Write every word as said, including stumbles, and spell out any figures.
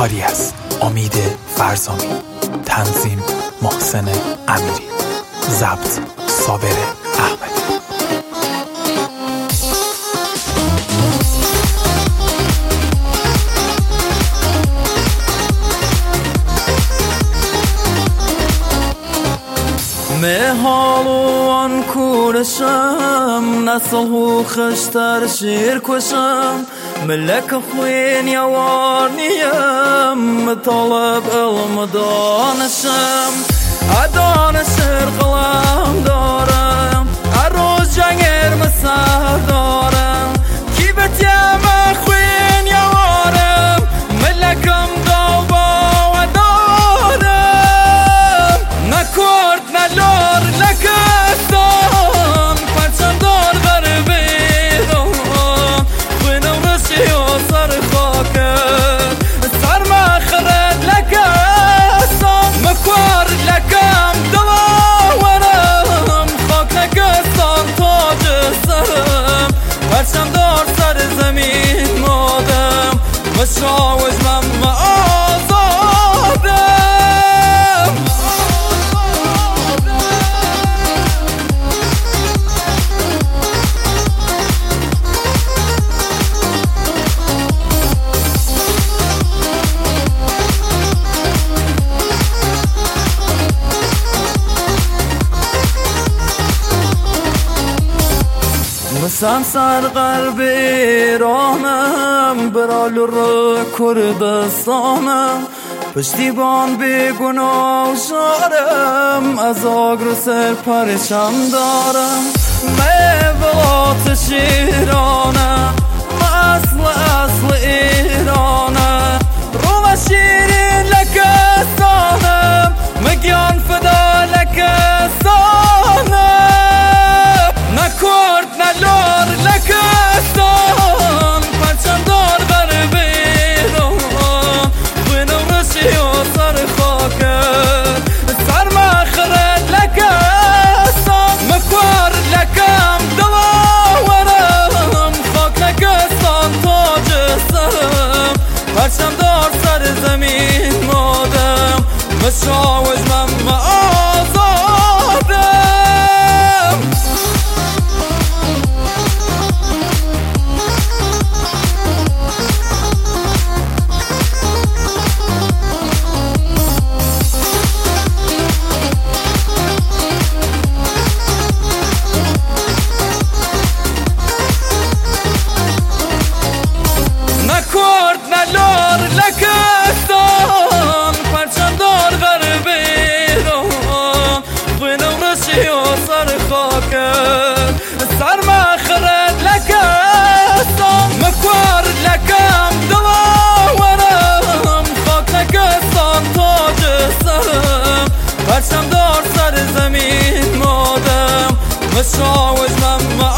کاری از امید فرزامی، تنظیم محسن امیری، ضبط صابر احمدی. مهالوان کورشم نسلو خشتر شیر کشم ملک خوین یوارنیم طلب علم دانشم ادانش قلم دارم اروز جنگر مسار دارم کی بتیم خوین یوارم ملکم دابا و دارم نکرد نلور لکستان پرچم دار غربی دان خوینم رسی و سر خاکر سر مخرد لکستان مکور لکم دلاورم خاک لکستان تاج سرم پرچم دار سر زمین مادم مشاوش من آزادم. مسام سر قلب ایرانم برال رو کردستانم پشتیبان بی گناه شارم از آگر سر پرشم دارم میولات شیرانم اصل اصل ایرانم روم شیرین لکستانم مگیان فدا لکستانم نکرد نلور لکستان پرچم دار غربی دان خوینم رسی و سر خاکر سر مخرد لکستان مکور لکم دلاورم خاک لکستان تاج سرم پرچم دار سر زمین مادم مشاوش من آزادم. نکرد نلور لکستان پرچم دار غربی دان خوینم رسی و سر خاکر سر مخرد لکستان مکور لکم دلاورم خاک لکستان تاج سرم پرچم دار سر زمین مادم مشاوش من